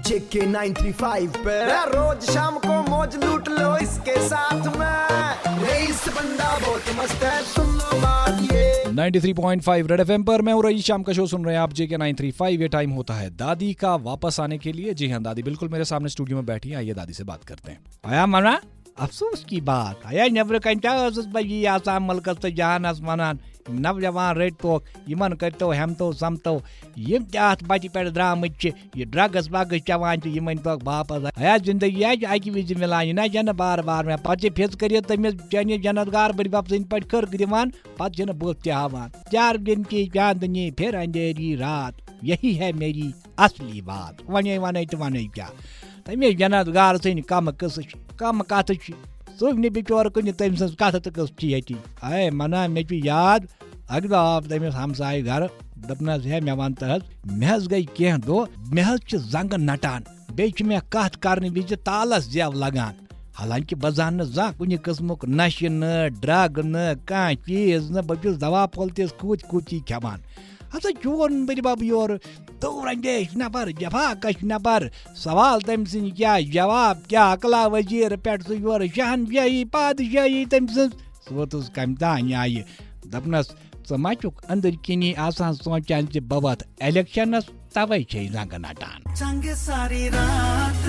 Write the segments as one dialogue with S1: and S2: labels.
S1: JK 935 पे रोज शाम को मौज लूट लो इसके साथ में। रईस बंदा बहुत मस्त है, सुन लो बात ये।
S2: 93.5 रेड एफएम पर मैं हूं रईस। शाम का शो सुन रहे हैं आप JK 935। ये टाइम होता है दादी का वापस आने के लिए। जी हाँ, दादी बिल्कुल मेरे सामने स्टूडियो में बैठी है। आइए दादी से बात करते हैं।
S3: आया मना अफसोस की बात आया नबर कंटी आसाम मलकस तो जहानस वनान नौजवान रटो यमन करतो हमतो समतो यम अत बच्चे पे द्रामत ये ड्रग्स वग्स चवान यमन तो वापस आया जिंदगी अकि विज मिलान ना जन बार बार में पे फिज कर तमिस चन जन्नतगार बड़ी बाप सद पे खर दिवान पे बुत तहान 4 दिन की चांदनी फिर अंधेरी रात यही है मेरी असली बात। वन तो वन क्या तमिस जन्नतगार सन कम कत सुन बिचौर कुन तम सज कत तो कस ये आए मना मे याद अग दो तमिस हमसाय घर दपनस है मे वन तहस मे गई कह दो मे जंग नटान बे मे कत कर विज तालस जेव लगान। हालांकि बह जान जा कुन किस्मुक नशे न ड्रग न कह चीज न बस दवा फल तिस कूची खेवान। हसा चोन बड़ी बाब योर दूर अंदेश नबर जफा कश नबर सवाल तम सिंह क्या जवाब क्या अकला वजीर पे योर शहनशाही पादशाही तम सोतुस कम तान आय दपनस मा अंदर किनी आसान सोचान बह वत इलेक्शनस तवे जंग नटान।
S1: सारी रात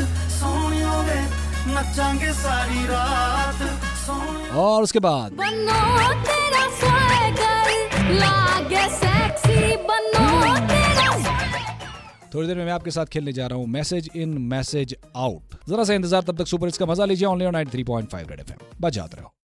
S1: नचांगे सारी रात।
S2: और उसके बाद
S4: बनो तेरा स्वैगर लागे सेक्सी बनो तेरा।
S2: थोड़ी देर में मैं आपके साथ खेलने जा रहा हूँ मैसेज इन मैसेज आउट। जरा सा इंतजार, तब तक सुपर हिट्स का मजा लीजिए। Only on 93.5 Red FM. बजाते रहो।